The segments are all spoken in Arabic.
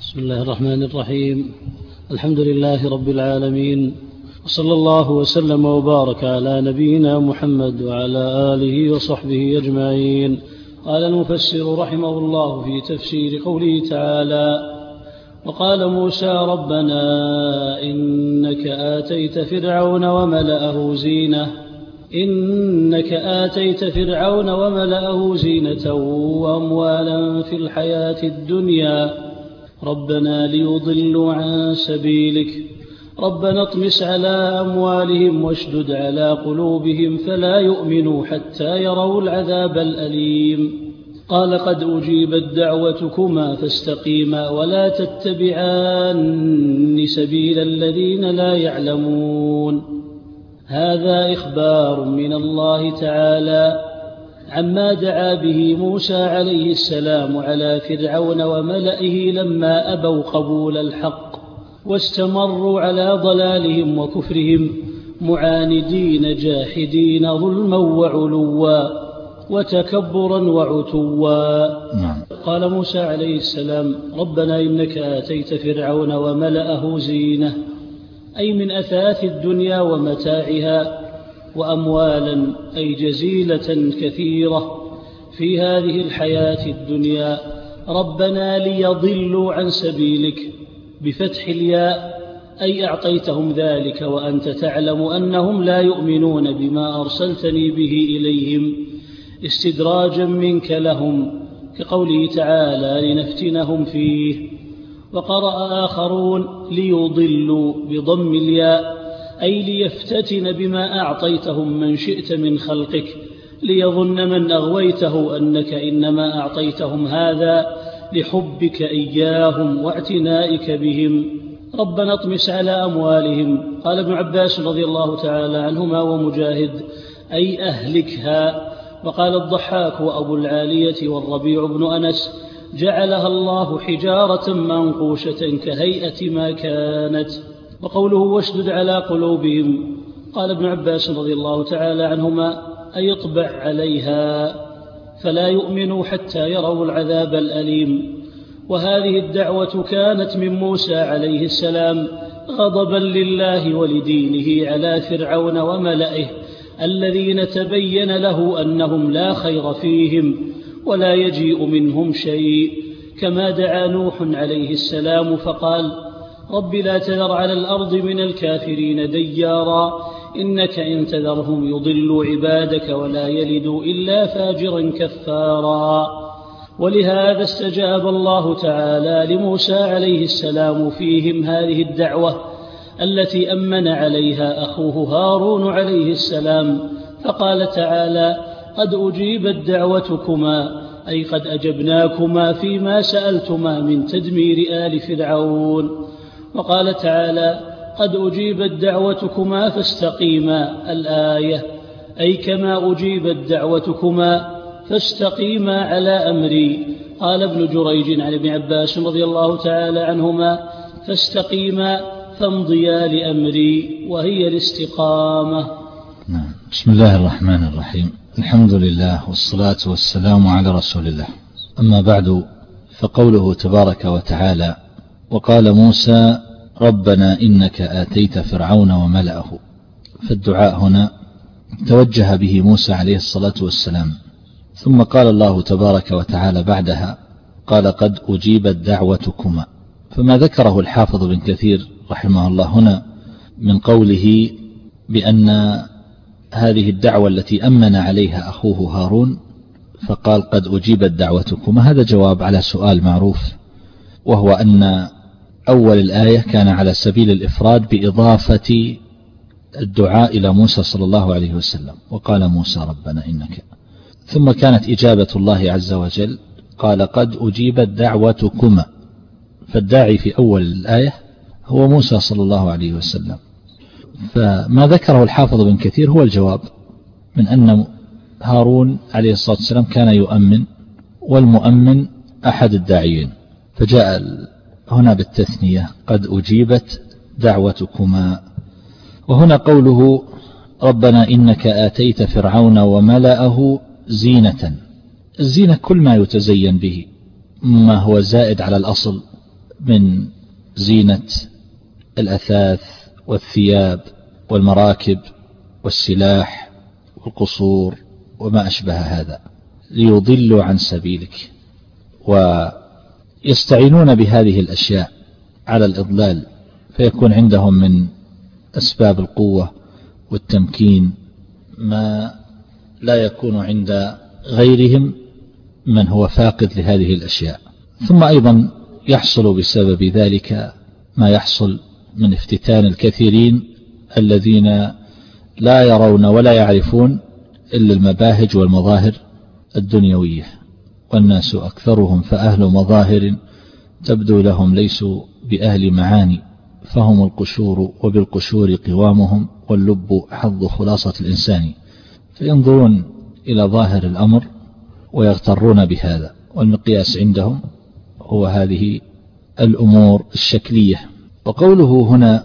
بسم الله الرحمن الرحيم. الحمد لله رب العالمين، وصلى الله وسلم وبارك على نبينا محمد وعلى آله وصحبه أجمعين. قال المفسر رحمه الله في تفسير قوله تعالى: وقال موسى ربنا إنك آتيت فرعون وملأه زينة وأموالا في الحياة الدنيا ربنا ليضلوا عن سبيلك ربنا اطمس على أموالهم واشدد على قلوبهم فلا يؤمنوا حتى يروا العذاب الأليم. قال: قد أجيبت دعوتكما فاستقيما ولا تتبعان سبيل الذين لا يعلمون. هذا إخبار من الله تعالى عما دعا به موسى عليه السلام على فرعون وملئه لما أبوا قبول الحق واستمروا على ضلالهم وكفرهم معاندين جاحدين ظلما وعلوا وتكبرا وعتوا. قال موسى عليه السلام: ربنا إنك آتيت فرعون وملأه زينة، أي من أثاث الدنيا ومتاعها، وأموالا أي جزيلة كثيرة في هذه الحياة الدنيا. ربنا ليضلوا عن سبيلك بفتح الياء، أي أعطيتهم ذلك وأنت تعلم أنهم لا يؤمنون بما أرسلتني به إليهم استدراجا منك لهم، كقوله تعالى: لنفتنهم فيه. وقرأ آخرون: ليضلوا بضم الياء، أي ليفتتن بما أعطيتهم من شئت من خلقك، ليظن من أغويته أنك إنما أعطيتهم هذا لحبك إياهم واعتنائك بهم. ربنا اطمس على أموالهم. قال ابن عباس رضي الله تعالى عنهما ومجاهد: أي أهلكها. وقال الضحاك وأبو العالية والربيع بن أنس: جعلها الله حجارة منقوشة كهيئة ما كانت. وقوله: واشدد على قلوبهم، قال ابن عباس رضي الله تعالى عنهما: أي اطبع عليها فلا يؤمنوا حتى يروا العذاب الأليم. وهذه الدعوة كانت من موسى عليه السلام غضبا لله ولدينه على فرعون وملئه الذين تبين له أنهم لا خير فيهم ولا يجيء منهم شيء، كما دعا نوح عليه السلام فقال: رب لا تذر على الأرض من الكافرين ديارا إنك إن تذرهم يضلوا عبادك ولا يلدوا إلا فاجرا كفارا. ولهذا استجاب الله تعالى لموسى عليه السلام فيهم هذه الدعوة التي أمن عليها أخوه هارون عليه السلام، فقال تعالى: قد أجيبت دعوتكما، أي قد أجبناكما فيما سألتما من تدمير آل فرعون. وقال تعالى: قد أجيبت دعوتكما فاستقيما، الآية، أي كما أجيبت دعوتكما فاستقيما على أمري. قال ابن جريج عن ابن عباس رضي الله تعالى عنهما: فاستقيما فامضيا لأمري، وهي الاستقامة. بسم الله الرحمن الرحيم. الحمد لله والصلاة والسلام على رسول الله. أما بعد، فقوله تبارك وتعالى: وقال موسى ربنا إنك آتيت فرعون وملأه، فالدعاء هنا توجه به موسى عليه الصلاة والسلام، ثم قال الله تبارك وتعالى بعدها: قال: قد أجيبت دعوتكما. فما ذكره الحافظ بن كثير رحمه الله هنا من قوله بأن هذه الدعوة التي أمن عليها أخوه هارون، فقال: قد أجيبت دعوتكما، هذا جواب على سؤال معروف، وهو أن أول الآية كان على سبيل الإفراد بإضافة الدعاء إلى موسى صلى الله عليه وسلم، وقال موسى ربنا إنك، ثم كانت إجابة الله عز وجل: قال: قد أجيبت دعوتكما، فالداعي في أول الآية هو موسى صلى الله عليه وسلم. فما ذكره الحافظ بن كثير هو الجواب من أن هارون عليه الصلاة والسلام كان يؤمن، والمؤمن أحد الداعيين، فجاء هنا بالتثنية: قد أجيبت دعوتكما. وهنا قوله ربنا إنك آتيت فرعون وملأه زينة، الزينة كل ما يتزين به، ما هو زائد على الأصل من زينة الأثاث والثياب والمراكب والسلاح والقصور وما أشبه هذا ليضلوا عن سبيلك، ويستعينون بهذه الأشياء على الإضلال، فيكون عندهم من أسباب القوة والتمكين ما لا يكون عند غيرهم من هو فاقد لهذه الأشياء. ثم أيضا يحصل بسبب ذلك ما يحصل من افتتان الكثيرين الذين لا يرون ولا يعرفون إلا المباهج والمظاهر الدنيوية، والناس أكثرهم فأهل مظاهر تبدو لهم ليسوا بأهل معاني، فهم القشور وبالقشور قوامهم، واللب حظ خلاصة الإنسان. فينظرون إلى ظاهر الأمر ويغترون بهذا، والمقياس عندهم هو هذه الأمور الشكلية. وقوله هنا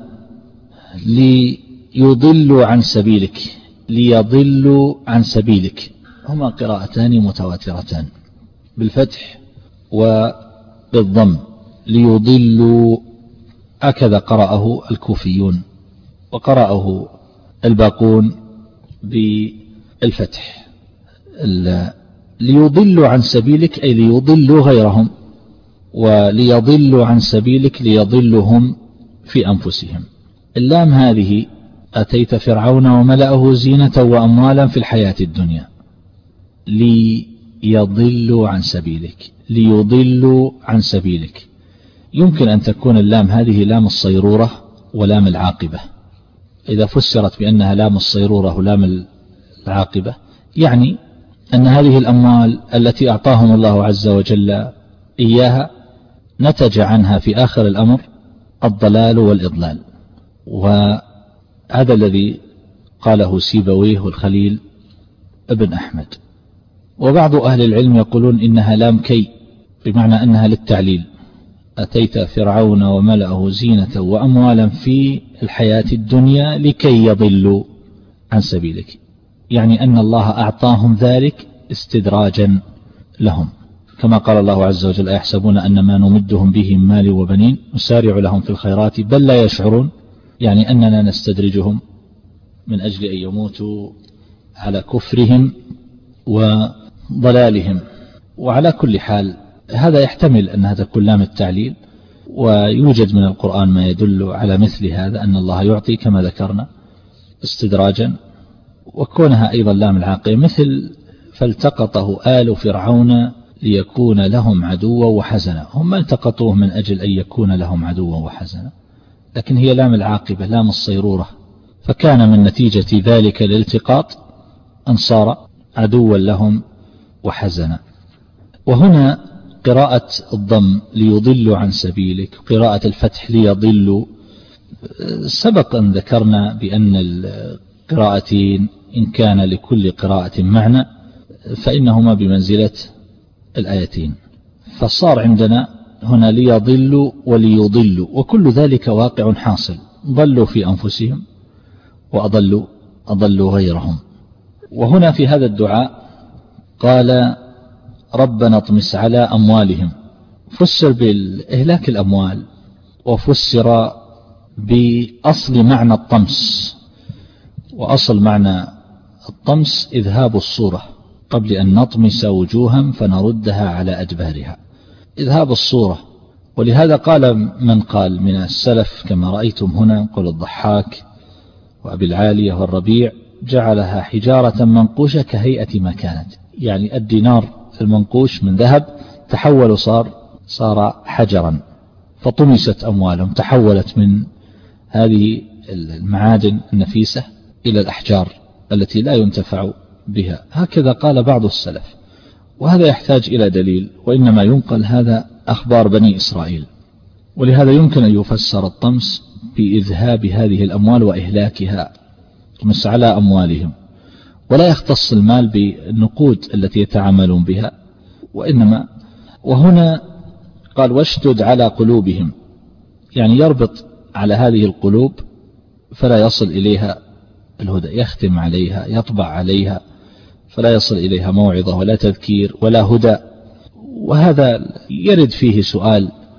ليضلوا عن سبيلك، ليضلوا عن سبيلك، هما قراءتان متواترتان بالفتح وبالضم، ليضلوا، هكذا قرأه الكوفيون، وقرأه الباقون بالفتح. ليضلوا عن سبيلك أي ليضلوا غيرهم، وليضلوا عن سبيلك ليضلهم في أنفسهم. اللام هذه أتيت فرعون وملأه زينة وأموالا في الحياة الدنيا، ليضلوا عن سبيلك، ليضلوا عن سبيلك. يمكن أن تكون اللام هذه لام الصيرورة ولام العاقبة، إذا فسرت بأنها لام الصيرورة ولام العاقبة يعني أن هذه الأموال التي أعطاهم الله عز وجل إياها نتج عنها في آخر الأمر الضلال والإضلال، وهذا الذي قاله سيبويه والخليل ابن أحمد. وبعض أهل العلم يقولون إنها لام كي، بمعنى أنها للتعليل، أتيت فرعون وملأه زينة وأموالا في الحياة الدنيا لكي يضلوا عن سبيلك، يعني أن الله أعطاهم ذلك استدراجا لهم، كما قال الله عز وجل أيحسبون أن ما نمدهم به من مال وبنين نسارع لهم في الخيرات بل لا يشعرون، يعني أننا نستدرجهم من أجل أن يموتوا على كفرهم وضلالهم. وعلى كل حال هذا يحتمل أنها تكون لام التعليل، ويوجد من القرآن ما يدل على مثل هذا، أن الله يعطي كما ذكرنا استدراجا. وكونها أيضا لام العاقبة مثل فالتقطه آل فرعون ليكون لهم عدوا وحزنا، هم ما التقطوه من أجل أن يكون لهم عدوا وحزنا، لكن هي لام العاقبة لام الصيرورة، فكان من نتيجة ذلك الالتقاط أن صار عدوا لهم وحزنا. وهنا قراءة الضم ليضلوا عن سبيلك، قراءة الفتح ليضلوا، سبق أن ذكرنا بأن القراءتين إن كان لكل قراءة معنى فإنهما بمنزلة الآيتين، فصار عندنا هنا ليضلوا وليضلوا، وكل ذلك واقع حاصل، ضلوا في أنفسهم وأضلوا غيرهم. وهنا في هذا الدعاء قال ربنا اطمس على أموالهم، فسر بالإهلاك الأموال، وفسر بأصل معنى الطمس، وأصل معنى الطمس إذهاب الصورة قبل أن نطمس وجوها فنردها على أدبارها، إذهاب الصورة. ولهذا قال من قال من السلف كما رأيتم هنا، قول الضحاك وأبي العالية والربيع، جعلها حجارة منقوشة كهيئة ما كانت، يعني الدينار المنقوش من ذهب تحول صار حجرا، فطمست أموالهم، تحولت من هذه المعادن النفيسة إلى الأحجار التي لا ينتفع بها. هكذا قال بعض السلف، وهذا يحتاج إلى دليل، وإنما ينقل هذا أخبار بني إسرائيل. ولهذا يمكن أن يفسر الطمس بإذهاب هذه الأموال وإهلاكها، طمس على أموالهم، ولا يختص المال بالنقود التي يتعاملون بها، وإنما وهنا قال واشدد على قلوبهم، يعني يربط على هذه القلوب فلا يصل إليها الهدى، يختم عليها، يطبع عليها، فلا يصل إليها موعظة ولا تذكير ولا هدى. وهذا يرد فيه سؤال،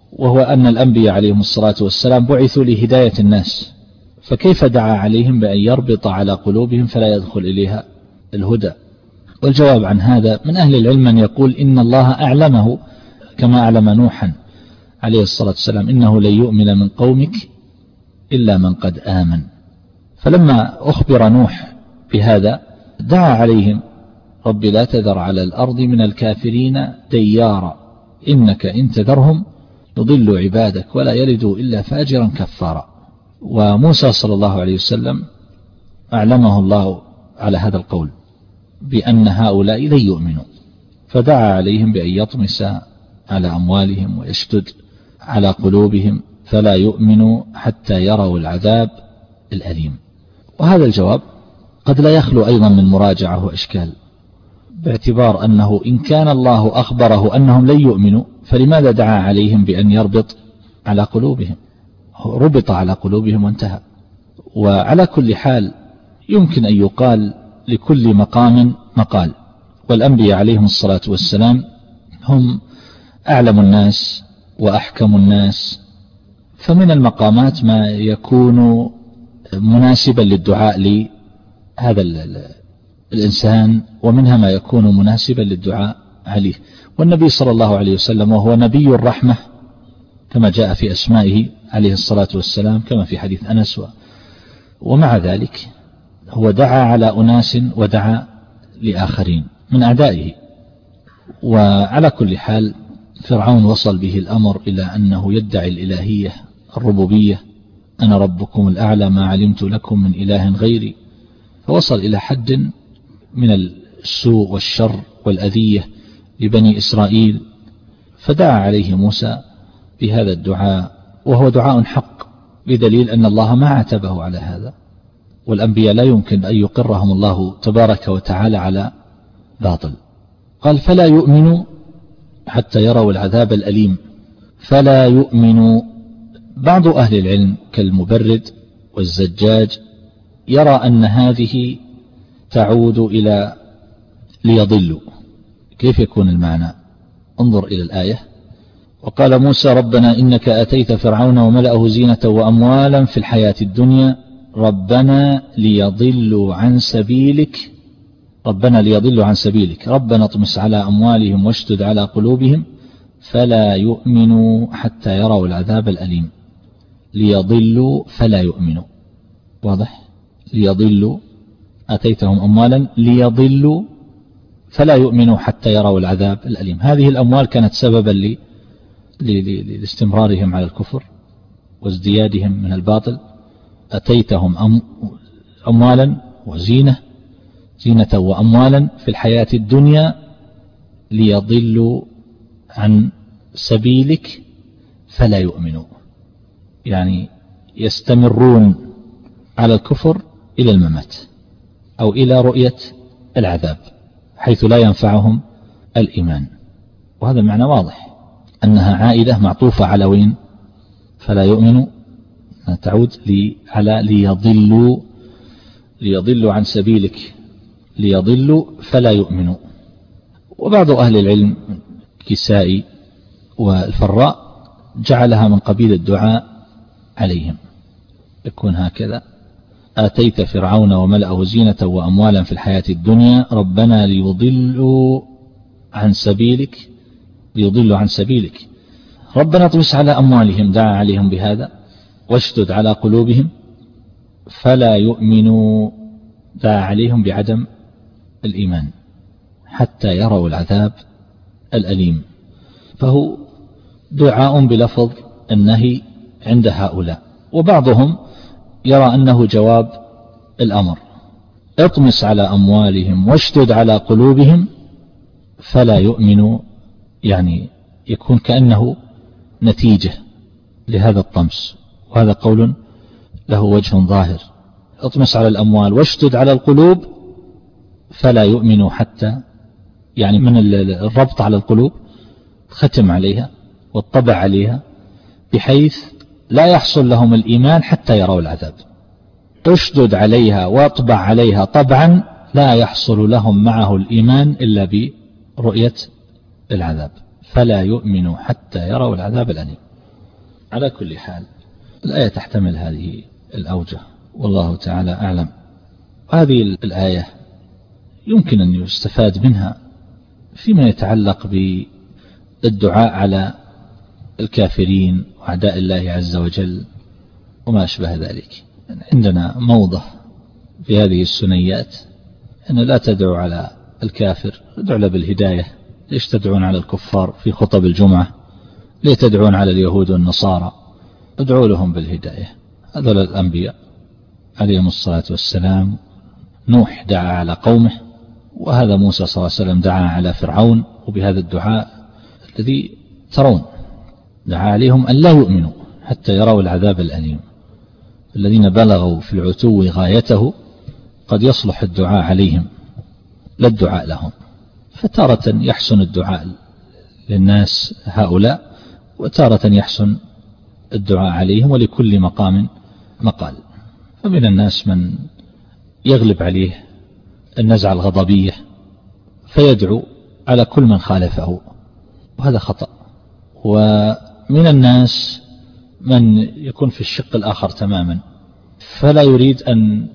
وهو أن الأنبياء عليهم الصلاة والسلام بعثوا لهداية الناس، فكيف دعا عليهم بأن يربط على قلوبهم فلا يدخل إليها الهدى؟ والجواب عن هذا من أهل العلم من يقول إن الله أعلمه كما أعلم نوحا عليه الصلاة والسلام إنه لن يؤمن من قومك إلا من قد آمن. فلما أخبر نوح بهذا دعا عليهم رب لا تذر على الأرض من الكافرين ديارا إنك إن تذرهم يضلوا عبادك ولا يلدوا إلا فاجرا كفارا. وموسى صلى الله عليه وسلم أعلمه الله على هذا القول بأن هؤلاء لن يؤمنوا، فدعا عليهم بأن يطمس على أموالهم ويشدد على قلوبهم فلا يؤمنوا حتى يروا العذاب الأليم. وهذا الجواب قد لا يخلو أيضا من مراجعة وإشكال، باعتبار أنه إن كان الله أخبره أنهم لن يؤمنوا فلماذا دعا عليهم بأن يربط على قلوبهم؟ ربط على قلوبهم وانتهى. وعلى كل حال يمكن أن يقال لكل مقام مقال، والأنبياء عليهم الصلاة والسلام هم أعلم الناس وأحكم الناس، فمن المقامات ما يكون مناسبا للدعاء لهذا الإنسان، ومنها ما يكون مناسبا للدعاء عليه. والنبي صلى الله عليه وسلم وهو نبي الرحمة كما جاء في أسمائه عليه الصلاة والسلام كما في حديث أنس، ومع ذلك هو دعا على أناس ودعا لآخرين من أعدائه. وعلى كل حال فرعون وصل به الأمر إلى أنه يدعي الإلهية الربوبية، أنا ربكم الأعلى ما علمت لكم من إله غيري، فوصل إلى حد من السوء والشر والأذية لبني إسرائيل، فدعا عليه موسى بهذا الدعاء، وهو دعاء حق بدليل أن الله ما عاتبه على هذا، والأنبياء لا يمكن أن يقرهم الله تبارك وتعالى على باطل. قال فلا يؤمنوا حتى يروا العذاب الأليم. فلا يؤمنوا. بعض أهل العلم كالمبرد والزجاج يرى أن هذه تعود إلى ليضلوا. كيف يكون المعنى؟ انظر إلى الآية: وقال موسى ربنا إنك أتيت فرعون وملأه زينة وأموالا في الحياة الدنيا ربنا ليضلوا عن سبيلك ربنا اطمس على أموالهم واشدد على قلوبهم فلا يؤمنوا حتى يروا العذاب الأليم. ليضلوا فلا يؤمنوا، واضح؟ ليضلوا أتيتهم أموالا ليضلوا فلا يؤمنوا حتى يروا العذاب الأليم. هذه الأموال كانت سببا لاستمرارهم على الكفر وازديادهم من الباطل. أتيتهم أموالا وزينة وأموالا في الحياة الدنيا ليضلوا عن سبيلك فلا يؤمنوا، يعني يستمرون على الكفر إلى الممات أو إلى رؤية العذاب حيث لا ينفعهم الإيمان. وهذا المعنى واضح أنها عائدة معطوفة على وين؟ فلا يؤمنوا، تعود على ليضلوا عن سبيلك، ليضلوا فلا يؤمنوا. وبعض أهل العلم كسائي والفراء جعلها من قبيل الدعاء عليهم، يكون هكذا: آتيت فرعون وملأه زينة وأموالا في الحياة الدنيا ربنا ليضلوا عن سبيلك ربنا اطمس على أموالهم، دعا عليهم بهذا، واشدد على قلوبهم فلا يؤمنوا، دعا عليهم بعدم الإيمان حتى يروا العذاب الأليم. فهو دعاء بلفظ النهي عند هؤلاء. وبعضهم يرى أنه جواب الأمر: اطمس على أموالهم واشدد على قلوبهم فلا يؤمنوا، يعني يكون كأنه نتيجة لهذا الطمس. وهذا قول له وجه ظاهر: اطمس على الأموال واشدد على القلوب فلا يؤمنوا حتى، يعني من الربط على القلوب ختم عليها والطبع عليها بحيث لا يحصل لهم الإيمان حتى يروا العذاب. اشدد عليها واطبع عليها طبعا لا يحصل لهم معه الإيمان إلا برؤية العذاب. فلا يؤمنوا حتى يروا العذاب الأليم. على كل حال الآية تحتمل هذه الأوجه والله تعالى أعلم. هذه الآية يمكن أن يستفاد منها فيما يتعلق بالدعاء على الكافرين وأعداء الله عز وجل وما أشبه ذلك. عندنا موضة في هذه السنيات أن لا تدعو على الكافر، ادعو له بالهداية. ليش تدعون على الكفار في خطب الجمعة؟ ليه تدعون على اليهود والنصارى؟ ادعوا لهم بالهداية. هذول الأنبياء عليهم الصلاة والسلام. نوح دعا على قومه، وهذا موسى صلى الله عليه وسلم دعا على فرعون، وبهذا الدعاء الذي ترون دعا عليهم أن لا يؤمنوا حتى يروا العذاب الأليم. الذين بلغوا في العتو غايته قد يصلح الدعاء عليهم لا الدعاء لهم. فتارة يحسن الدعاء للناس هؤلاء، وتارة يحسن الدعاء عليهم، ولكل مقام مقال. فمن الناس من يغلب عليه النزعة الغضبية فيدعو على كل من خالفه، وهذا خطأ. ومن الناس من يكون في الشق الآخر تماما، فلا يريد أن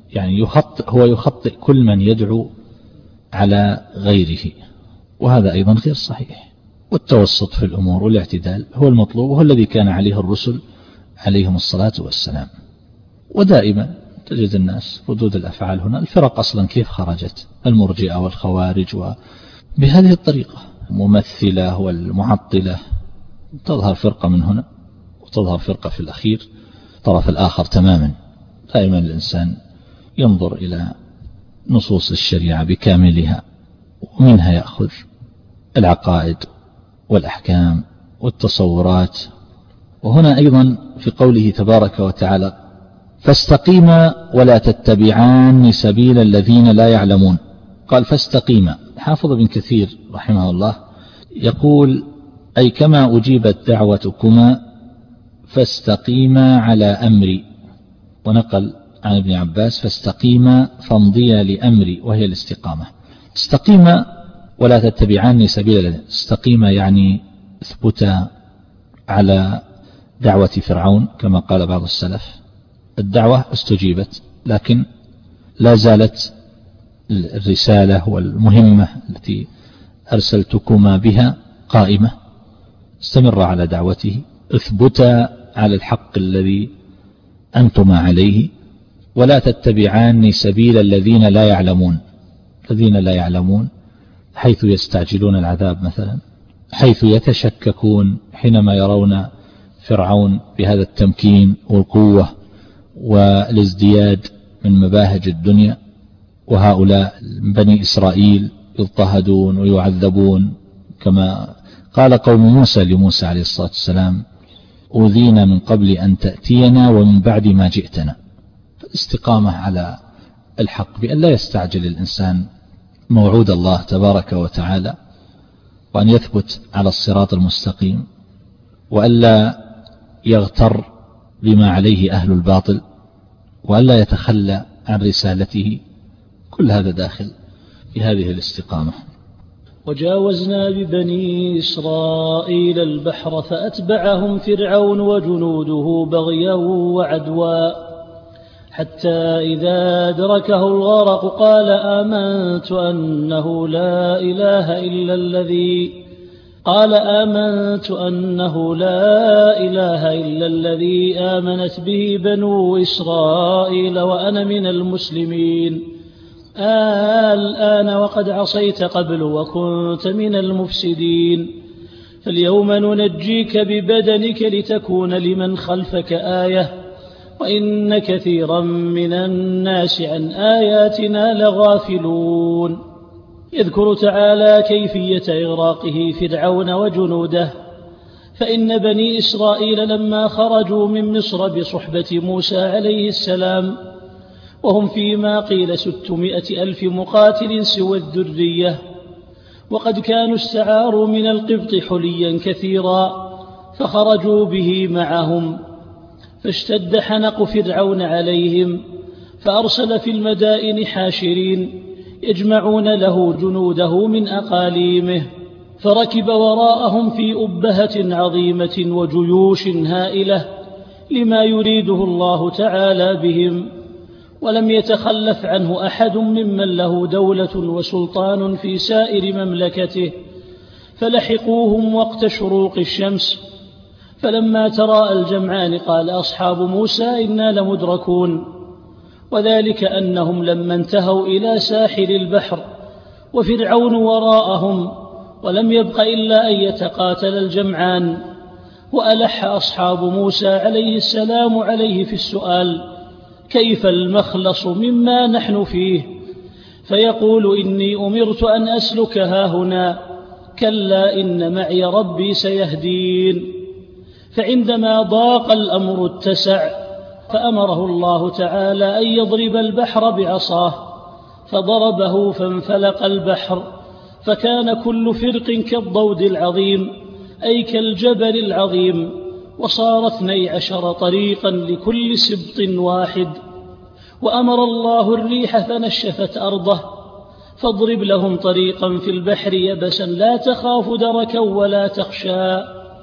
يخطئ كل من يدعو على غيره، وهذا أيضا غير صحيح. والتوسط في الأمور والاعتدال هو المطلوب، وهو الذي كان عليه الرسل عليهم الصلاة والسلام. ودائما تجد الناس ردود الأفعال هنا، الفرق أصلا كيف خرجت؟ المرجئة والخوارج، وبهذه الطريقة الممثلة والمعطلة. تظهر فرقة من هنا وتظهر فرقة في الأخير الطرف الآخر تماما. دائما الإنسان ينظر إلى نصوص الشريعة بكاملها، ومنها يأخذ العقائد والأحكام والتصورات. وهنا أيضا في قوله تبارك وتعالى فاستقيما ولا تتبعان سبيل الذين لا يعلمون. قال فاستقيما. حافظ بن كثير رحمه الله يقول أي كما أجيبت دعوتكما فاستقيما على أمري. ونقل عن ابن عباس فاستقيما فامضيا لأمري، وهي الاستقامة. استقيما ولا تتبعان سبيل الذين. استقيما يعني اثبتا على دعوة فرعون كما قال بعض السلف. الدعوة استجيبت، لكن لا زالت الرسالة والمهمة التي أرسلتكما بها قائمة. استمر على دعوته، اثبتا على الحق الذي أنتما عليه. ولا تتبعان سبيل الذين لا يعلمون. الذين لا يعلمون حيث يستعجلون العذاب مثلا، حيث يتشككون حينما يرون فرعون بهذا التمكين والقوة والازدياد من مباهج الدنيا، وهؤلاء بني إسرائيل يضطهدون ويعذبون، كما قال قوم موسى لموسى عليه الصلاة والسلام أوذينا من قبل أن تأتينا ومن بعد ما جئتنا. الاستقامة على الحق بأن لا يستعجل الإنسان موعود الله تبارك وتعالى، وأن يثبت على الصراط المستقيم، وألا يغتر بما عليه أهل الباطل، وألا يتخلى عن رسالته. كل هذا داخل في هذه الاستقامة. وجاوزنا ببني إسرائيل البحر فأتبعهم فرعون وجنوده بغيا وعدوا حتى إذا أدركه الغرق قال آمنت أنه لا إله إلا الذي آمنت به بنو إسرائيل وأنا من المسلمين. الآن وقد عصيت قبل وكنت من المفسدين، فاليوم ننجيك ببدنك لتكون لمن خلفك آية، وإن كثيرا من الناس عن آياتنا لغافلون. يذكر تعالى كيفية إغراقه فرعون وجنوده. فإن بني إسرائيل لما خرجوا من مصر بصحبة موسى عليه السلام وهم فيما قيل 600,000 مقاتل سوى الذرية، وقد كانوا استعاروا من القبط حليا كثيرا فخرجوا به معهم، فاشتد حنق فرعون عليهم فأرسل في المدائن حاشرين يجمعون له جنوده من أقاليمه فركب وراءهم في أبهة عظيمة وجيوش هائلة لما يريده الله تعالى بهم، ولم يتخلف عنه أحد ممن له دولة وسلطان في سائر مملكته، فلحقوهم وقت شروق الشمس. فلما تراءى الجمعان قال أصحاب موسى إنا لمدركون، وذلك أنهم لما انتهوا إلى ساحل البحر وفرعون وراءهم ولم يبق إلا أن يتقاتل الجمعان، وألح أصحاب موسى عليه السلام عليه في السؤال كيف المخلص مما نحن فيه، فيقول إني أمرت أن أسلك هاهنا، كلا إن معي ربي سيهدين. فعندما ضاق الأمر اتسع، فأمره الله تعالى أن يضرب البحر بعصاه، فضربه فانفلق البحر، فكان كل فرق كالضود العظيم أي كالجبل العظيم، وصار 12 طريقا لكل سبط واحد. وأمر الله الريح فنشفت أرضه، فاضرب لهم طريقا في البحر يبسا لا تخاف دركا ولا تخشى.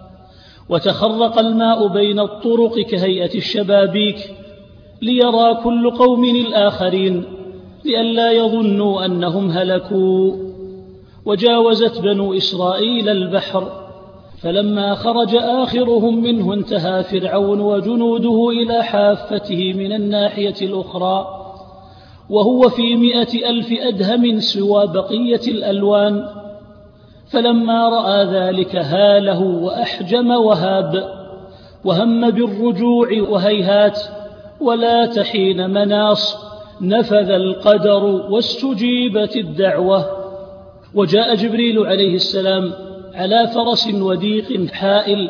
وتخرق الماء بين الطرق كهيئة الشبابيك ليرى كل قوم الآخرين لئلا يظنوا أنهم هلكوا. وجاوزت بنو إسرائيل البحر، فلما خرج آخرهم منه انتهى فرعون وجنوده إلى حافته من الناحية الأخرى، وهو في 100,000 أدهم سوى بقية الألوان. فلما رأى ذلك هاله وأحجم وهاب، وهم بالرجوع وهيهات، ولا تحين مناص، نفذ القدر واستجيبت الدعوة. وجاء جبريل عليه السلام على فرس وديق حائل،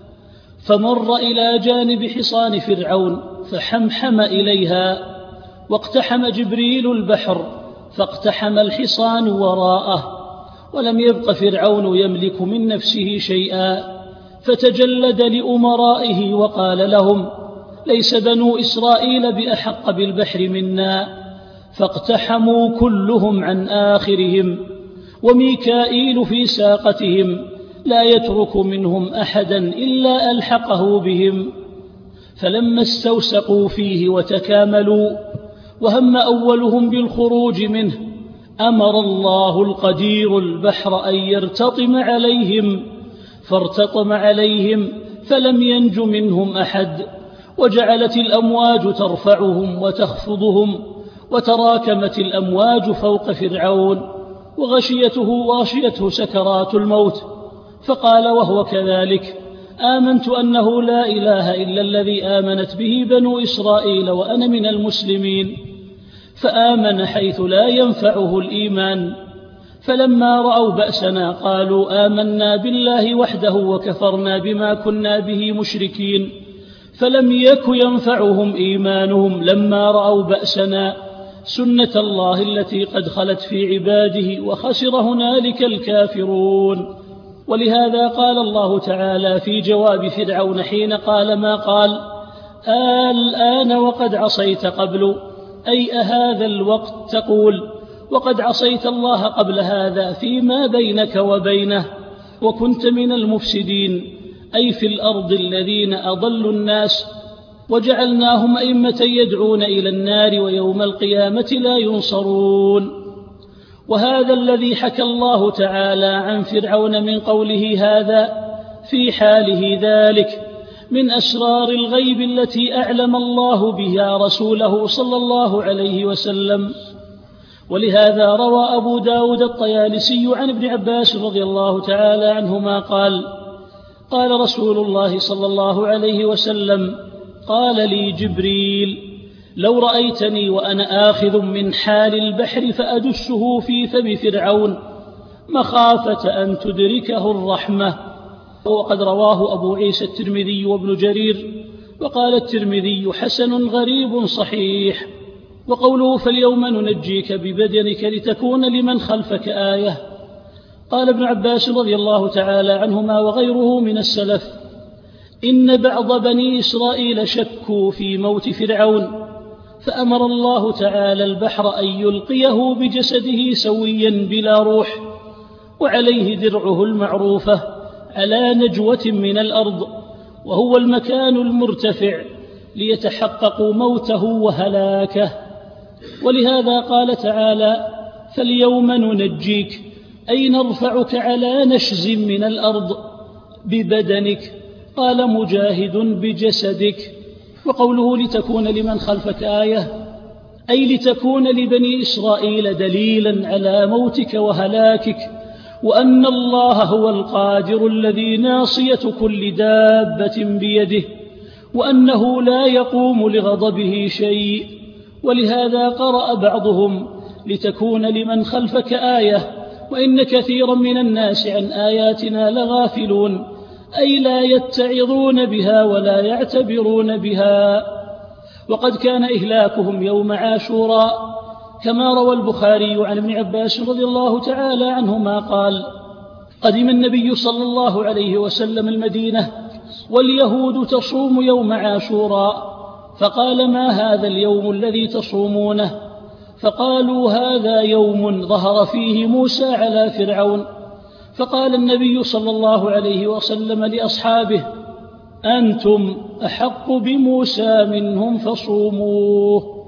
فمر إلى جانب حصان فرعون فحمحم إليها، واقتحم جبريل البحر فاقتحم الحصان وراءه، ولم يبق فرعون يملك من نفسه شيئا، فتجلد لأمرائه وقال لهم ليس بنو إسرائيل بأحق بالبحر منا، فاقتحموا كلهم عن آخرهم، وميكائيل في ساقتهم لا يترك منهم أحدا إلا ألحقه بهم. فلما استوسقوا فيه وتكاملوا وهم أولهم بالخروج منه، أمر الله القدير البحر أن يرتطم عليهم، فارتطم عليهم فلم ينج منهم أحد، وجعلت الأمواج ترفعهم وتخفضهم، وتراكمت الأمواج فوق فرعون، وغشيته سكرات الموت، فقال وهو كذلك آمنت أنه لا إله إلا الذي آمنت به بنو إسرائيل وأنا من المسلمين، فآمن حيث لا ينفعه الإيمان. فلما رأوا بأسنا قالوا آمنا بالله وحده وكفرنا بما كنا به مشركين، فلم يك ينفعهم إيمانهم لما رأوا بأسنا، سنة الله التي قد خلت في عباده، وخسر هنالك الكافرون. ولهذا قال الله تعالى في جواب فرعون حين قال ما قال الآن وقد عصيت قبل، أي أهذا الوقت تقول وقد عصيت الله قبل هذا فيما بينك وبينه، وكنت من المفسدين، أي في الأرض الذين أضلوا الناس، وجعلناهم أئمة يدعون إلى النار ويوم القيامة لا ينصرون. وهذا الذي حكى الله تعالى عن فرعون من قوله هذا في حاله ذلك من أسرار الغيب التي أعلم الله بها رسوله صلى الله عليه وسلم. ولهذا روى أبو داود الطيالسي عن ابن عباس رضي الله تعالى عنهما قال رسول الله صلى الله عليه وسلم قال لي جبريل لو رأيتني وأنا آخذ من حال البحر فأدسه في فم فرعون مخافة أن تدركه الرحمة. وقد رواه أبو عيسى الترمذي وابن جرير، وقال الترمذي حسن غريب صحيح. وقوله فاليوم ننجيك ببدنك لتكون لمن خلفك آية، قال ابن عباس رضي الله تعالى عنهما وغيره من السلف إن بعض بني إسرائيل شكوا في موت فرعون، فأمر الله تعالى البحر أن يلقيه بجسده سويا بلا روح، وعليه درعه المعروفة على نجوة من الأرض، وهو المكان المرتفع، ليتحققوا موته وهلاكه. ولهذا قال تعالى: فاليوم ننجيك، أي نرفعك على نشز من الأرض ببدنك. قال مجاهد: بجسدك. وقوله لتكون لمن خلفك آية، أي لتكون لبني إسرائيل دليلا على موتك وهلاكك، وأن الله هو القادر الذي ناصية كل دابة بيده، وأنه لا يقوم لغضبه شيء. ولهذا قرأ بعضهم: لتكون لمن خلفك آية، وإن كثيرا من الناس عن آياتنا لغافلون، أي لا يتعظون بها ولا يعتبرون بها. وقد كان إهلاكهم يوم عاشوراء، كما روى البخاري عن ابن عباس رضي الله تعالى عنهما قال: قدم النبي صلى الله عليه وسلم المدينة واليهود تصوم يوم عاشوراء، فقال: ما هذا اليوم الذي تصومونه؟ فقالوا: هذا يوم ظهر فيه موسى على فرعون. فقال النبي صلى الله عليه وسلم لأصحابه: أنتم أحق بموسى منهم فصوموه.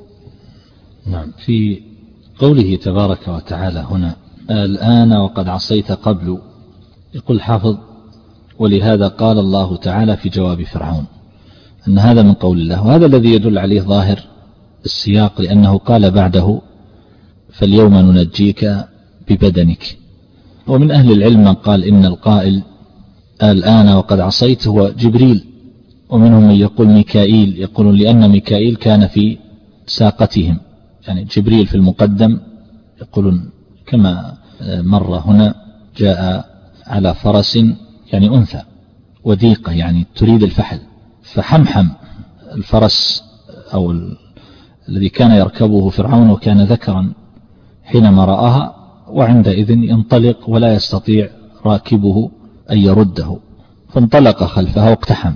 نعم. في قوله تبارك وتعالى هنا: الآن وقد عصيت قبل، يقول الحافظ: ولهذا قال الله تعالى في جواب فرعون أن هذا من قول الله، وهذا الذي يدل عليه ظاهر السياق، لأنه قال بعده: فاليوم ننجيك ببدنك. ومن أهل العلم من قال إن القائل الآن وقد عصيت هو جبريل، ومنهم من يقول ميكائيل، يقولون لأن ميكائيل كان في ساقتهم، يعني جبريل في المقدم، يقولون كما مر هنا جاء على فرس يعني أنثى وديقة، يعني تريد الفحل، فحمحم الفرس أو الذي كان يركبه فرعون وكان ذكرا حينما رآها، وعندئذ ينطلق ولا يستطيع راكبه أن يرده، فانطلق خلفها واقتحم.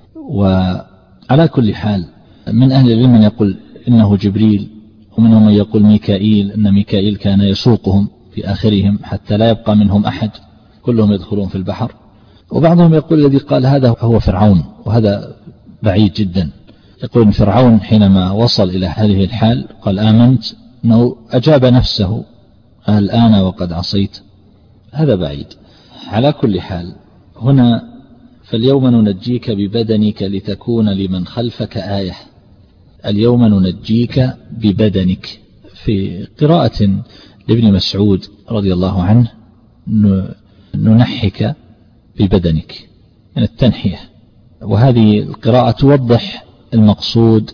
وعلى كل حال من أهل العلم من يقول إنه جبريل، ومنهم من يقول ميكائيل، أن ميكائيل كان يسوقهم في آخرهم حتى لا يبقى منهم أحد، كلهم يدخلون في البحر. وبعضهم يقول الذي قال هذا هو فرعون، وهذا بعيد جدا. يقول إن فرعون حينما وصل إلى هذه الحال قال آمنت، أنه أجاب نفسه الآن وقد عصيت، هذا بعيد. على كل حال هنا: فاليوم ننجيك ببدنك لتكون لمن خلفك آية. اليوم ننجيك ببدنك. في قراءة لابن مسعود رضي الله عنه: ننحك ببدنك، يعني التنحية. وهذه القراءة توضح المقصود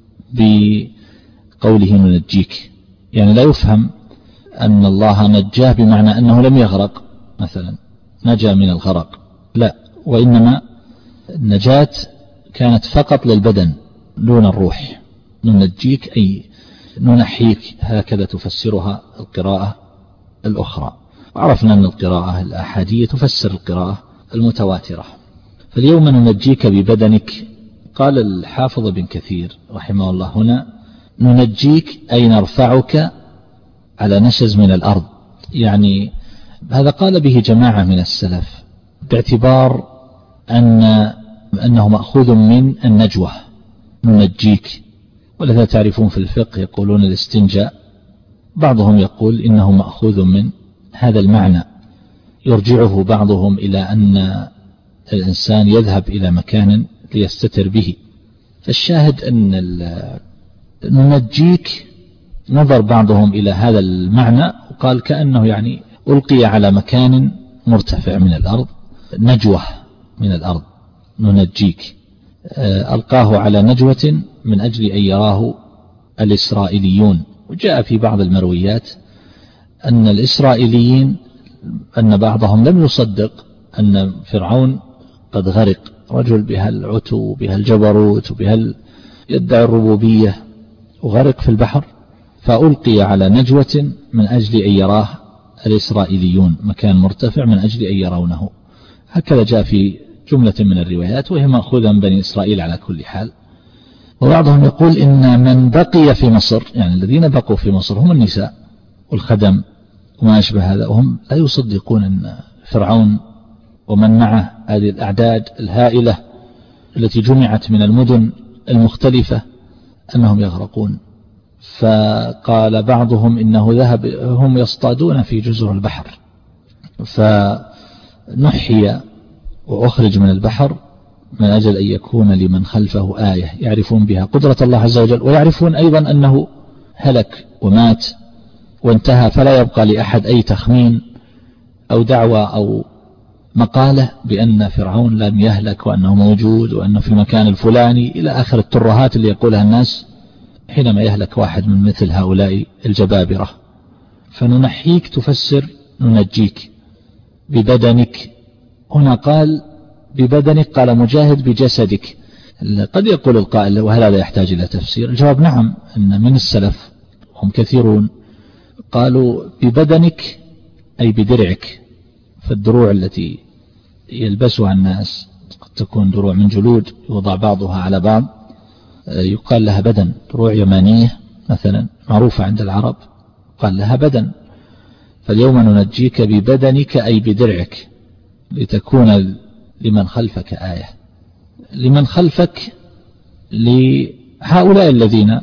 بقوله ننجيك، يعني لا يفهم أن الله نجاه بمعنى أنه لم يغرق مثلا، نجا من الغرق، لا، وإنما النجاة كانت فقط للبدن دون الروح. ننجيك أي ننحيك، هكذا تفسرها القراءة الأخرى. وعرفنا أن القراءة الأحادية تفسر القراءة المتواترة. فاليوم ننجيك ببدنك. قال الحافظ بن كثير رحمه الله هنا: ننجيك أي نرفعك على نشز من الأرض، يعني هذا قال به جماعة من السلف باعتبار أنه مأخوذ من النجوة، ننجيك. ولذا تعرفون في الفقه يقولون الاستنجاء، بعضهم يقول إنه مأخوذ من هذا المعنى، يرجعه بعضهم إلى أن الإنسان يذهب إلى مكان ليستتر به. فالشاهد أن ننجيك نظر بعضهم إلى هذا المعنى وقال كأنه يعني ألقي على مكان مرتفع من الأرض، نجوة من الأرض، ننجيك. ألقاه على نجوة من أجل أن يراه الإسرائيليون. وجاء في بعض المرويات أن الإسرائيليين أن بعضهم لم يصدق أن فرعون قد غرق، رجل بها العتو وبها الجبروت وبها يدعي الربوبية وغرق في البحر، فألقي على نجوة من أجل أن يراه الإسرائيليون، مكان مرتفع من أجل أن يرونه. هكذا جاء في جملة من الروايات، وهي مأخوذة من بني إسرائيل على كل حال. وبعضهم يقول إن من بقي في مصر، يعني الذين بقوا في مصر هم النساء والخدم وما أشبه هذا، وهم لا يصدقون أن فرعون ومن معه هذه الأعداد الهائلة التي جمعت من المدن المختلفة أنهم يغرقون. فقال بعضهم إنه ذهب هم يصطادون في جزر البحر، فنحي وأخرج من البحر من أجل أن يكون لمن خلفه آية يعرفون بها قدرة الله عز وجل، ويعرفون أيضا أنه هلك ومات وانتهى، فلا يبقى لأحد أي تخمين أو دعوة أو مقالة بأن فرعون لم يهلك وأنه موجود وأنه في المكان الفلاني إلى آخر الترهات اللي يقولها الناس حينما يهلك واحد من مثل هؤلاء الجبابرة. فننحيك تفسر ننجيك ببدنك، هنا قال ببدنك، قال مجاهد بجسدك. قد يقول القائل وهل هذا يحتاج إلى تفسير؟ الجواب نعم، أن من السلف هم كثيرون قالوا ببدنك أي بدرعك، فالدروع التي يلبسها الناس قد تكون دروع من جلود يوضع بعضها على بعض، يقال لها بدن، دروع يمانية مثلا معروفة عند العرب قال لها بدن. فاليوم ننجيك ببدنك أي بدرعك لتكون لمن خلفك آية. لمن خلفك لهؤلاء الذين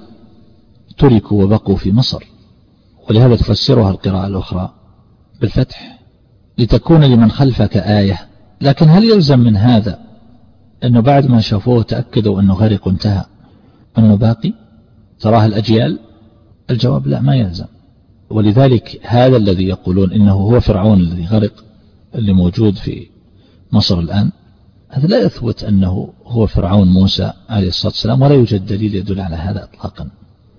تركوا وبقوا في مصر، ولهذا تفسرها القراءة الأخرى بالفتح لتكون لمن خلفك آية. لكن هل يلزم من هذا أنه بعد ما شافوه تأكدوا أنه غرق انتهى أنه باقي تراه الأجيال؟ الجواب لا، ما يلزم. ولذلك هذا الذي يقولون إنه هو فرعون الذي غرق اللي موجود في مصر الآن، هذا لا يثبت أنه هو فرعون موسى عليه الصلاة والسلام، ولا يوجد دليل يدل على هذا إطلاقا.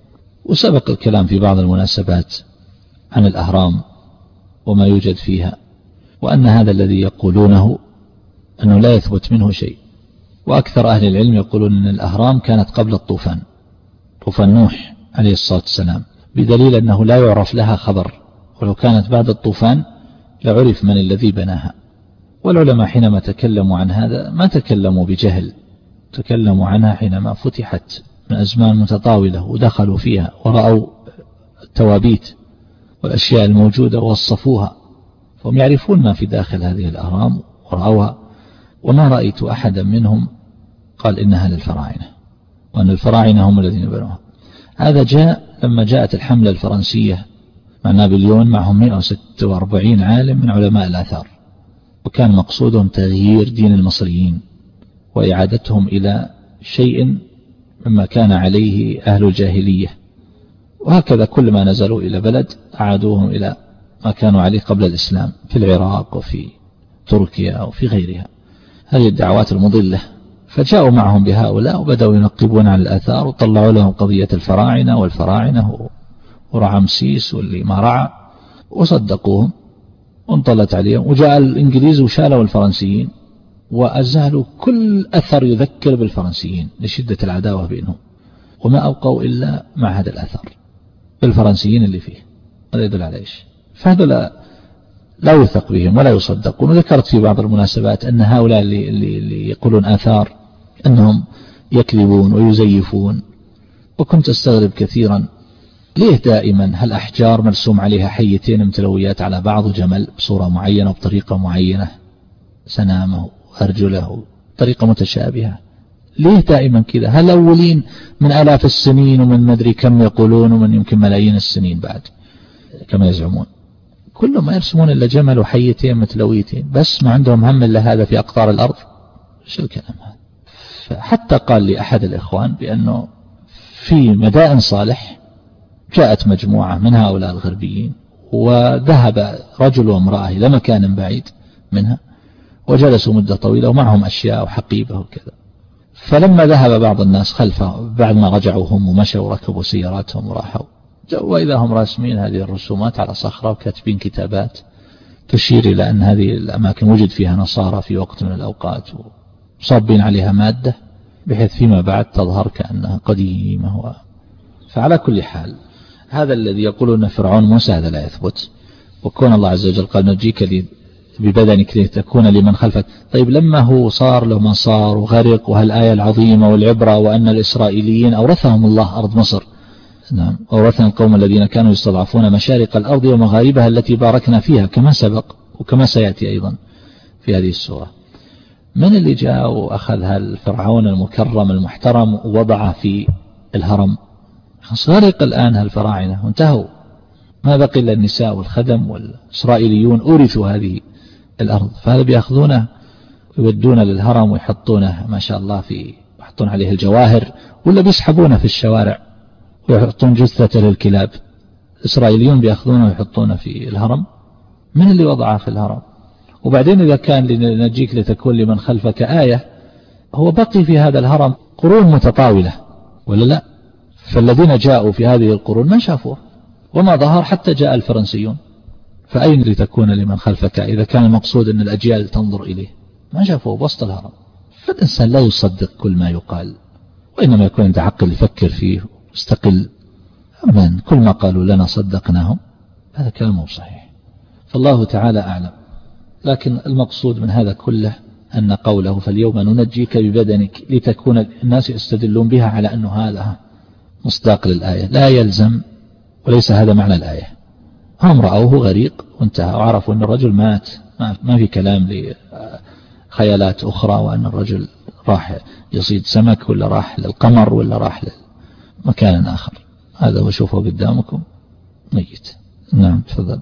وسبق الكلام في بعض المناسبات عن الأهرام وما يوجد فيها، وأن هذا الذي يقولونه أنه لا يثبت منه شيء. وأكثر أهل العلم يقولون أن الأهرام كانت قبل الطوفان، طوفان نوح عليه الصلاة والسلام، بدليل أنه لا يعرف لها خبر، ولو كانت بعد الطوفان لعرف من الذي بناها. والعلماء حينما تكلموا عن هذا ما تكلموا بجهل، تكلموا عنها حينما فتحت من أزمان متطاولة ودخلوا فيها ورأوا التوابيت والأشياء الموجودة ووصفوها، فهم يعرفون ما في داخل هذه الأهرام ورأوها. وما رأيت أحدا منهم قال إنها للفراعنة وأن الفراعنة هم الذين بنوها. هذا جاء لما جاءت الحملة الفرنسية مع نابليون، معهم 146 عالم من علماء الآثار، وكان مقصودهم تغيير دين المصريين وإعادتهم إلى شيء مما كان عليه أهل الجاهلية. وهكذا كل ما نزلوا إلى بلد أعادوهم إلى ما كانوا عليه قبل الإسلام، في العراق وفي تركيا وفي غيرها، هذه الدعوات المضلة. فجاءوا معهم بهؤلاء وبدأوا ينقبون عن الآثار، وطلعوا لهم قضية الفراعنة ورعمسيس واللي ما رعى، وصدقوهم وانطلت عليهم. وجاء الإنجليز وشالوا الفرنسيين وأزالوا كل أثر يذكر بالفرنسيين لشدة العداوة بينهم، وما أبقوا إلا معهد الأثر بالفرنسيين اللي فيه. هذا يدل على إيش؟ فهذا لا يثق بهم ولا يصدقون. وذكرت في بعض المناسبات أن هؤلاء اللي يقولون آثار أنهم يكذبون ويزيفون. وكنت أستغرب كثيرا ليه دائما هالأحجار مرسوم عليها حيتين متلويات على بعض وجمل بصورة معينة وبطريقة معينة، سنامه وأرجله بطريقة متشابهة، ليه دائما كذا؟ هل أولين من آلاف السنين ومن مدري كم يقولون ومن يمكن ملايين السنين بعد كما يزعمون؟ كلهم ما يرسمون إلا جمل وحيتين متلويتين بس، ما عندهم هم إلا هذا في أقطار الأرض. شو الكلام هذا؟ فحتى قال لي أحد الإخوان بأنه في مدائن صالح جاءت مجموعة من هؤلاء الغربيين، وذهب رجل وامرأة إلى مكان بعيد منها وجلسوا مدة طويلة ومعهم أشياء وحقيبة وكذا. فلما ذهب بعض الناس خلفه بعد ما رجعوا هم ومشوا وركبوا سياراتهم وراحوا، وإذا هم راسمين هذه الرسومات على صخرة وكاتبين كتابات تشير إلى أن هذه الأماكن وجد فيها نصارى في وقت من الأوقات، وصابين عليها مادة بحيث فيما بعد تظهر كأنها قديمة. فعلى كل حال هذا الذي يقولون فرعون موسى هذا لا يثبت. وكون الله عز وجل قال نجيك ببدنك لتكون لمن خلفك، طيب لما هو صار له من صار وغرق، وهالآية العظيمة والعبرة وأن الإسرائيليين أورثهم الله أرض مصر، نعم أورثنا القوم الذين كانوا يستضعفون مشارق الأرض ومغاربها التي باركنا فيها كما سبق وكما سيأتي أيضا في هذه السورة. من اللي جاء وأخذ الفرعون المكرم المحترم ووضعه في الهرم؟ غرق الآن هالفراعنة وانتهوا، ما بقي إلا النساء والخدم، والإسرائيليون أورثوا هذه الأرض، فهذا بيأخذونه ويودونه للهرم ويحطونه ما شاء الله يحطون عليه الجواهر، ولا بيسحبونه في الشوارع ويحطون جثة للكلاب. الإسرائيليون بيأخذونه ويحطونه في الهرم. من اللي وضعه في الهرم؟ وبعدين إذا كان لنجيك لتكون لمن خلفك آية، هو بقي في هذا الهرم قرون متطاولة ولا لا؟ فالذين جاءوا في هذه القرون ما شافوه وما ظهر حتى جاء الفرنسيون، فأين لتكون لمن خلفك إذا كان المقصود أن الأجيال تنظر إليه؟ ما شافوه بوسط الهرم. فالإنسان لا يصدق كل ما يقال، وإنما يكون عنده عقل يفكر فيه واستقل. أما كل ما قالوا لنا صدقناهم، هذا كلام صحيح. فالله تعالى أعلم. لكن المقصود من هذا كله أن قوله فاليوم ننجيك ببدنك لتكون الناس يستدلون بها على أنه هذا مصداق للآية، لا يلزم، وليس هذا معنى الآية. هم رأوه غريق وانتهى وعرفوا أن الرجل مات، ما في كلام لخيالات أخرى وأن الرجل راح يصيد سمك ولا راح للقمر ولا راح لمكان آخر. هذا وشوفه قدامكم ميت. نعم تفضل.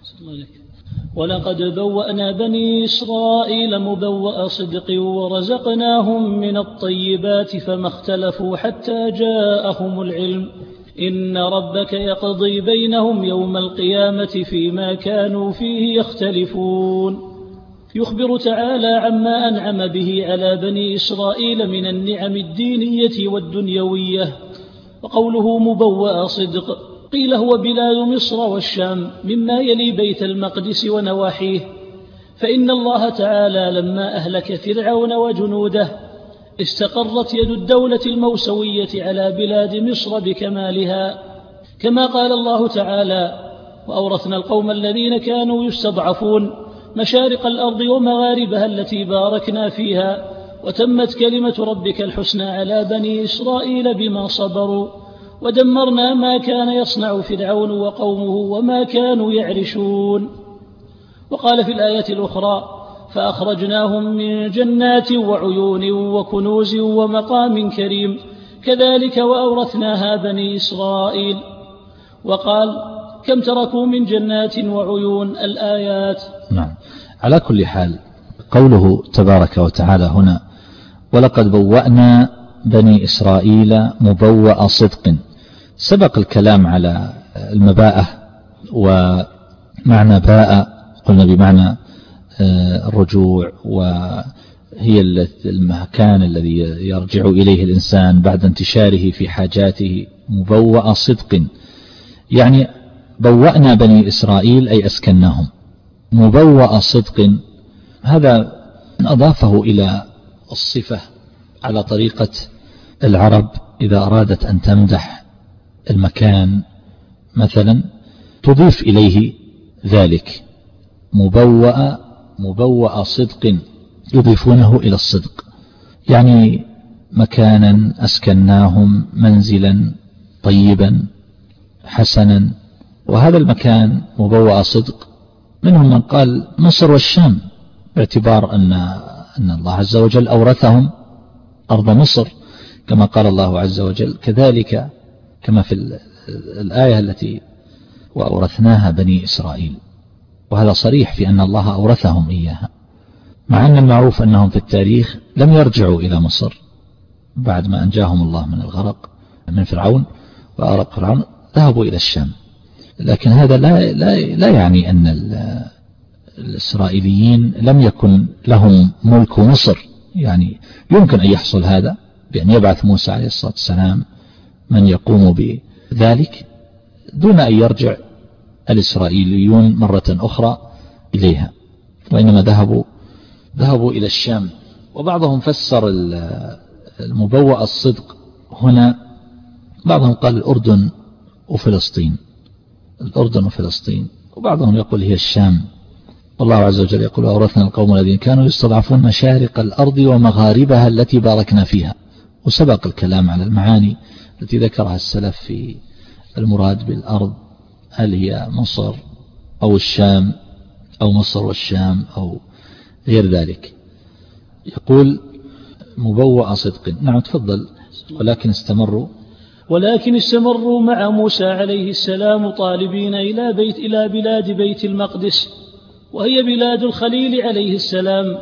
ولقد بوأنا بني إسرائيل مبوأ صدق ورزقناهم من الطيبات فما اختلفوا حتى جاءهم العلم إن ربك يقضي بينهم يوم القيامة فيما كانوا فيه يختلفون. يخبر تعالى عما أنعم به على بني إسرائيل من النعم الدينية والدنيوية. وقوله مبوأ صدق قيل هو بلاد مصر والشام مما يلي بيت المقدس ونواحيه، فإن الله تعالى لما أهلك فرعون وجنوده استقرت يد الدولة الموسوية على بلاد مصر بكمالها، كما قال الله تعالى وأورثنا القوم الذين كانوا يستضعفون مشارق الأرض ومغاربها التي باركنا فيها وتمت كلمة ربك الحسنى على بني إسرائيل بما صبروا ودمرنا ما كان يصنع فرعون وقومه وما كانوا يعرشون. وقال في الآية الأخرى فأخرجناهم من جنات وعيون وكنوز ومقام كريم كذلك وأورثناها بني إسرائيل. وقال كم تركوا من جنات وعيون الآيات. نعم. على كل حال قوله تبارك وتعالى هنا ولقد بوأنا بني إسرائيل مبوأ صدق، سبق الكلام على المباءة، ومعنى باء قلنا بمعنى الرجوع، وهي المكان الذي يرجع إليه الإنسان بعد انتشاره في حاجاته. مبوأ صدق يعني بوأنا بني إسرائيل أي أسكناهم. مبوأ صدق هذا أضافه إلى الصفة على طريقة العرب إذا أرادت أن تمدح المكان مثلا تضيف إليه ذلك. مبوأ صدق يضيفونه إلى الصدق، يعني مكانا أسكناهم منزلا طيبا حسنا. وهذا المكان مبوأ صدق منهم من قال مصر والشام، باعتبار أن الله عز وجل أورثهم أرض مصر كما قال الله عز وجل كذلك كما في الآية التي وأورثناها بني إسرائيل. وهذا صريح في أن الله أورثهم إياها، مع أن المعروف أنهم في التاريخ لم يرجعوا إلى مصر بعد ما أنجاهم الله من الغرق من فرعون وأغرق فرعون، ذهبوا إلى الشام. لكن هذا لا يعني أن الإسرائيليين لم يكن لهم ملك مصر. يعني يمكن أن يحصل هذا بأن يبعث موسى عليه الصلاة والسلام من يقوم بذلك دون أن يرجع الإسرائيليون مرة أخرى إليها، وإنما ذهبوا إلى الشام. وبعضهم فسر المبوأ الصدق هنا، بعضهم قال الأردن وفلسطين، وبعضهم يقول هي الشام. والله عز وجل يقول أورثنا القوم الذين كانوا يستضعفون مشارق الأرض ومغاربها التي باركنا فيها. وسبق الكلام على المعاني التي ذكرها السلف في المراد بالأرض هل هي مصر أو الشام أو مصر والشام أو غير ذلك. يقول مبوأ صدق. نعم تفضل. ولكن استمروا مع موسى عليه السلام طالبين إلى بلاد بيت المقدس، وهي بلاد الخليل عليه السلام.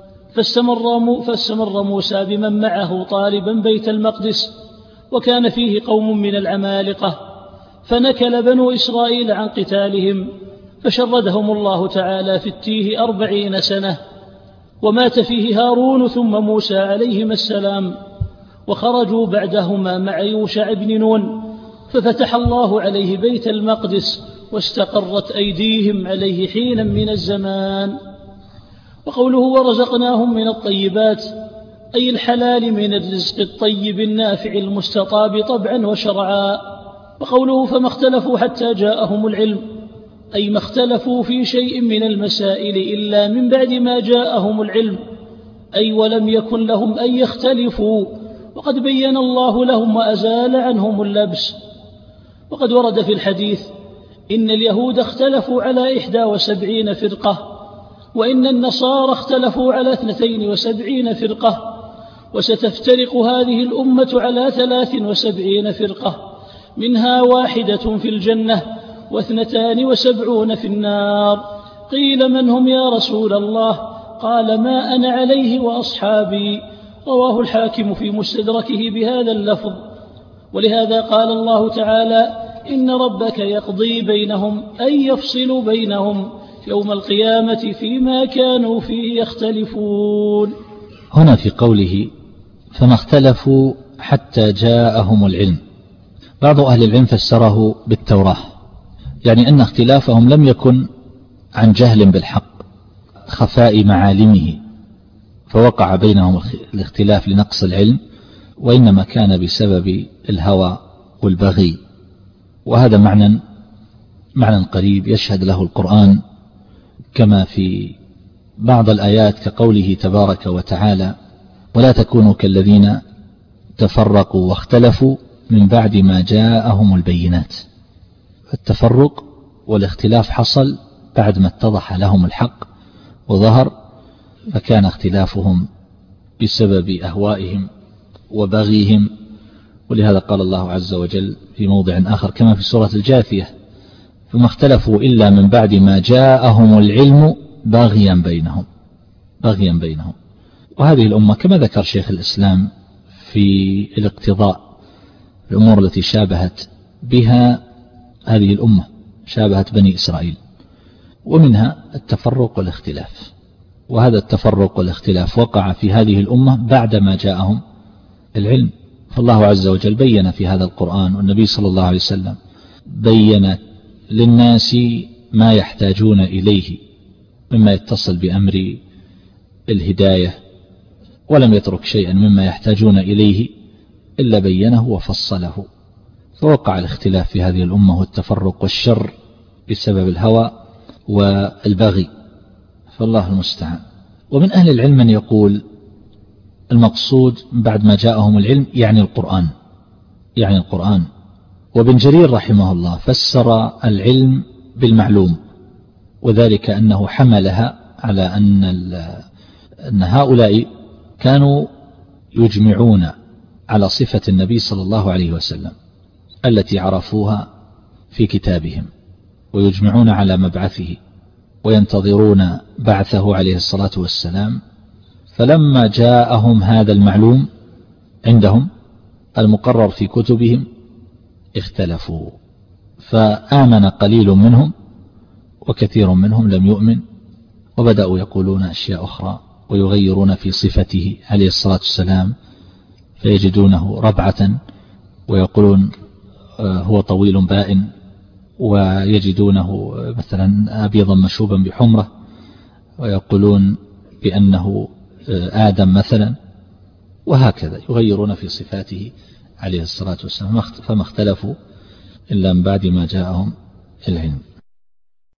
فاستمر موسى بمن معه طالبا بيت المقدس، وكان فيه قوم من العمالقة، فنكل بنو إسرائيل عن قتالهم، فشردهم الله تعالى في التيه 40 سنة، ومات فيه هارون ثم موسى عليهما السلام، وخرجوا بعدهما مع يوشع بن نون، ففتح الله عليه بيت المقدس، واستقرت أيديهم عليه حينا من الزمان. وقوله ورزقناهم من الطيبات أي الحلال من الرزق الطيب النافع المستطاب طبعا وشرعا. وقوله فما اختلفوا حتى جاءهم العلم أي ما اختلفوا في شيء من المسائل إلا من بعد ما جاءهم العلم، أي ولم يكن لهم أن يختلفوا، وقد بين الله لهم وأزال عنهم اللبس. وقد ورد في الحديث إن اليهود اختلفوا على 71 فرقة، وإن النصارى اختلفوا على 72 فرقة، وستفترق هذه الأمة على 73 فرقة، منها 1 في الجنة و72 في النار. قيل من هم يا رسول الله؟ قال ما أنا عليه وأصحابي. رواه الحاكم في مستدركه بهذا اللفظ. ولهذا قال الله تعالى إن ربك يقضي بينهم أي يفصل بينهم يوم القيامة فيما كانوا فيه يختلفون. هنا في قوله فما اختلفوا حتى جاءهم العلم، بعض أهل العلم فسره بالتوراة، يعني أن اختلافهم لم يكن عن جهل بالحق خفاء معالمه فوقع بينهم الاختلاف لنقص العلم، وإنما كان بسبب الهوى والبغي. وهذا معنى قريب يشهد له القرآن، كما في بعض الآيات كقوله تبارك وتعالى ولا تكونوا كالذين تفرقوا واختلفوا من بعد ما جاءهم البينات. التفرق والاختلاف حصل بعد ما اتضح لهم الحق وظهر، فكان اختلافهم بسبب أهوائهم وبغيهم. ولهذا قال الله عز وجل في موضع آخر كما في سورة الجاثية فما اختلفوا إلا من بعد ما جاءهم العلم باغيا بينهم. وهذه الأمة كما ذكر شيخ الإسلام في الاقتضاء الأمور التي شابهت بها هذه الأمة، شابهت بني إسرائيل، ومنها التفرق والاختلاف. وهذا التفرق والاختلاف وقع في هذه الأمة بعدما جاءهم العلم. فالله عز وجل بين في هذا القرآن، والنبي صلى الله عليه وسلم بين للناس ما يحتاجون إليه مما يتصل بأمر الهداية، ولم يترك شيئا مما يحتاجون إليه إلا بينه وفصله. فوقع الاختلاف في هذه الأمة والتفرق والشر بسبب الهوى والبغي، فالله المستعان. ومن أهل العلم من يقول المقصود بعد ما جاءهم العلم يعني القرآن. وابن جرير رحمه الله فسر العلم بالمعلوم، وذلك أنه حملها على أن هؤلاء كانوا يجمعون على صفة النبي صلى الله عليه وسلم التي عرفوها في كتابهم، ويجمعون على مبعثه وينتظرون بعثه عليه الصلاة والسلام. فلما جاءهم هذا المعلوم عندهم المقرر في كتبهم اختلفوا، فآمن قليل منهم وكثير منهم لم يؤمن، وبدأوا يقولون أشياء أخرى ويغيرون في صفته عليه الصلاة والسلام، فيجدونه ربعة ويقولون هو طويل بائن، ويجدونه مثلا أبيضا مشوبا بحمرة، ويقولون بأنه آدم مثلا، وهكذا يغيرون في صفاته عليه الصلاة والسلام. فما اختلفوا إلا من بعد ما جاءهم العلم.